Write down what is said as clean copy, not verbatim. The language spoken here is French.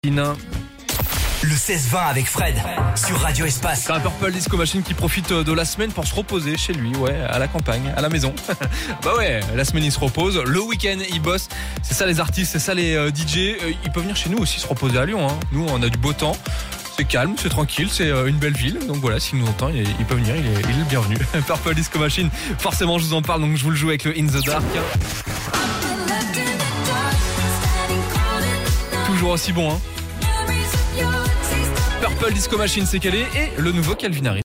Le 16-20 avec Fred sur Radio Espace. C'est un Purple Disco Machine qui profite de la semaine pour se reposer chez lui, à la campagne, à la maison. Bah ouais, la semaine il se repose, le week-end il bosse. C'est ça les artistes, c'est ça les DJ. Ils peuvent venir chez nous aussi se reposer à Lyon. Nous on a du beau temps, c'est calme, c'est tranquille, c'est une belle ville. Donc voilà, s'il nous entend, il peut venir, il est le bienvenu. Purple Disco Machine, forcément je vous en parle, donc je vous le joue avec le In The Dark. Toujours aussi bon, Purple Disco Machine, c'est calé, et le nouveau Calvin Harris.